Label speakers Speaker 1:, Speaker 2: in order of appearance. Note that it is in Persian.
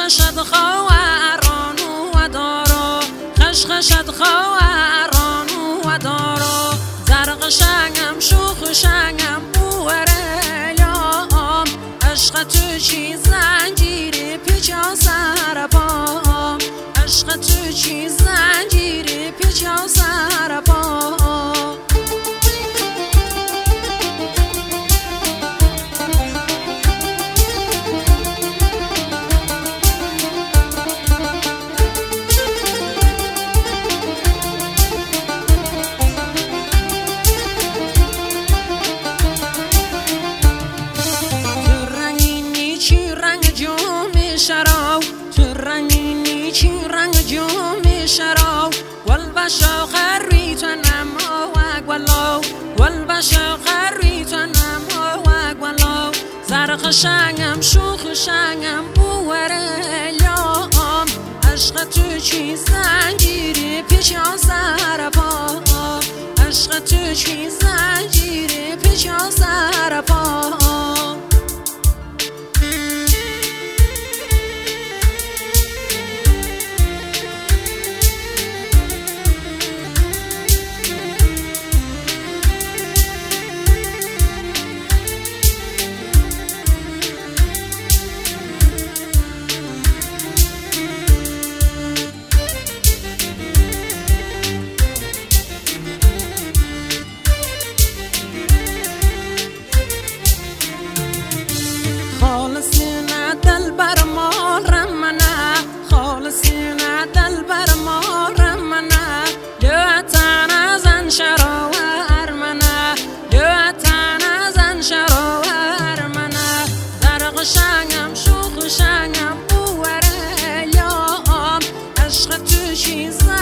Speaker 1: خشخشت خواهرانو و دارو خشخشت خواهرانو و دارو زرق شنگم شوخ شنگم بوره یام عشق تو چی زنجیری پیچا سر پام عشق تو چی زنجیری پیچا سر پام تو رنگینی چی رنگ جومی شراو والبشا خری تو نما و گلو والبشا خری تو نما و گلو زرق شنگم شوخ شنگم بوره لیام عشق تو چی زنجیری پیچا سر پا عشق تو چی زنجیری پیچا سر پا خالصینه دل بر مال منه خالصینه دل بر مال منه دوتن ازن شراور منه دوتن ازن شراور منه زرق شنگم شوخ شنگم بوره لیام عشق تو چی